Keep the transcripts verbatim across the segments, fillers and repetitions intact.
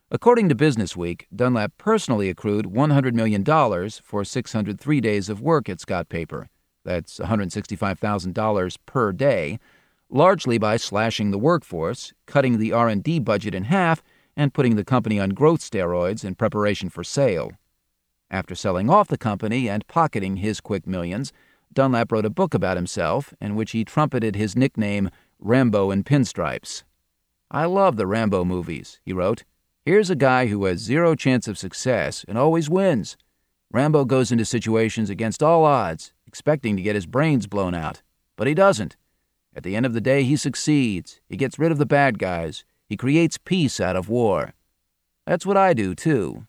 According to Businessweek, Dunlap personally accrued one hundred million dollars for six hundred three days of work at Scott Paper. That's one hundred sixty-five thousand dollars per day, largely by slashing the workforce, cutting the R and D budget in half, and putting the company on growth steroids in preparation for sale. After selling off the company and pocketing his quick millions, Dunlap wrote a book about himself in which he trumpeted his nickname Rambo in Pinstripes. "I love the Rambo movies," he wrote. "Here's a guy who has zero chance of success and always wins. Rambo goes into situations against all odds, expecting to get his brains blown out. But he doesn't. At the end of the day, he succeeds. He gets rid of the bad guys. He creates peace out of war. That's what I do, too."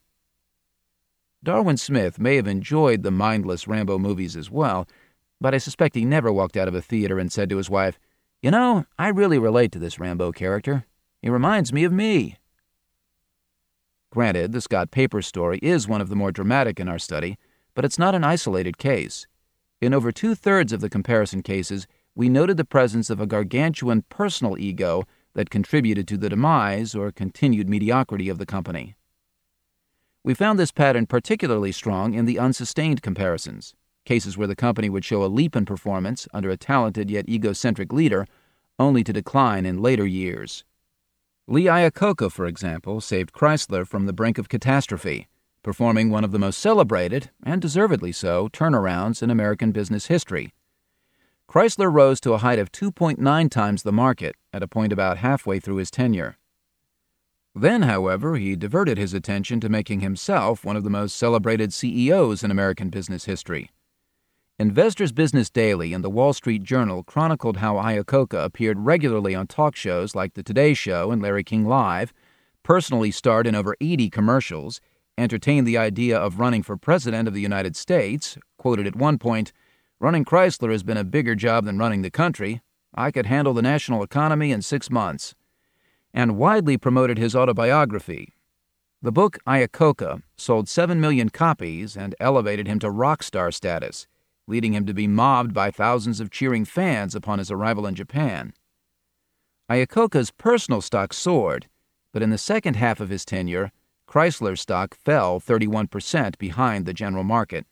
Darwin Smith may have enjoyed the mindless Rambo movies as well, but I suspect he never walked out of a theater and said to his wife, "You know, I really relate to this Rambo character. He reminds me of me." Granted, the Scott Paper story is one of the more dramatic in our study, but it's not an isolated case. In over two-thirds of the comparison cases, we noted the presence of a gargantuan personal ego that contributed to the demise or continued mediocrity of the company. We found this pattern particularly strong in the unsustained comparisons, cases where the company would show a leap in performance under a talented yet egocentric leader, only to decline in later years. Lee Iacocca, for example, saved Chrysler from the brink of catastrophe, performing one of the most celebrated, and deservedly so, turnarounds in American business history. Chrysler rose to a height of two point nine times the market at a point about halfway through his tenure. Then, however, he diverted his attention to making himself one of the most celebrated C E Os in American business history. Investor's Business Daily and the Wall Street Journal chronicled how Iacocca appeared regularly on talk shows like The Today Show and Larry King Live, personally starred in over eighty commercials, entertained the idea of running for President of the United States, quoted at one point, "Running Chrysler has been a bigger job than running the country. I could handle the national economy in six months. And widely promoted his autobiography. The book Iacocca sold seven million copies and elevated him to rock star status, leading him to be mobbed by thousands of cheering fans upon his arrival in Japan. Iacocca's personal stock soared, but in the second half of his tenure, Chrysler's stock fell thirty-one percent behind the general market.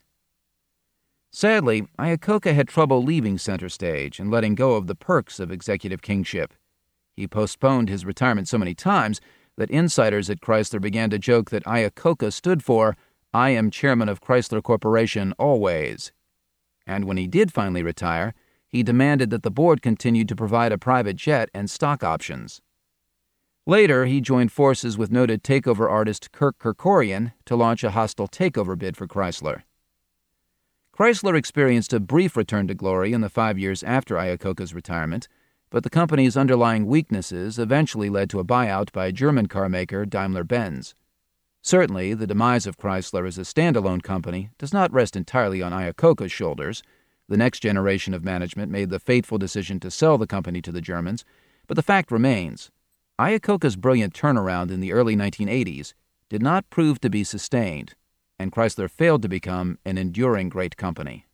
Sadly, Iacocca had trouble leaving center stage and letting go of the perks of executive kingship. He postponed his retirement so many times that insiders at Chrysler began to joke that Iacocca stood for, "I am chairman of Chrysler Corporation always." And when he did finally retire, he demanded that the board continued to provide a private jet and stock options. Later, he joined forces with noted takeover artist Kirk Kerkorian to launch a hostile takeover bid for Chrysler. Chrysler experienced a brief return to glory in the five years after Iacocca's retirement, but the company's underlying weaknesses eventually led to a buyout by German car maker Daimler-Benz. Certainly, the demise of Chrysler as a standalone company does not rest entirely on Iacocca's shoulders. The next generation of management made the fateful decision to sell the company to the Germans, but the fact remains, Iacocca's brilliant turnaround in the early nineteen eighties did not prove to be sustained, and Chrysler failed to become an enduring great company.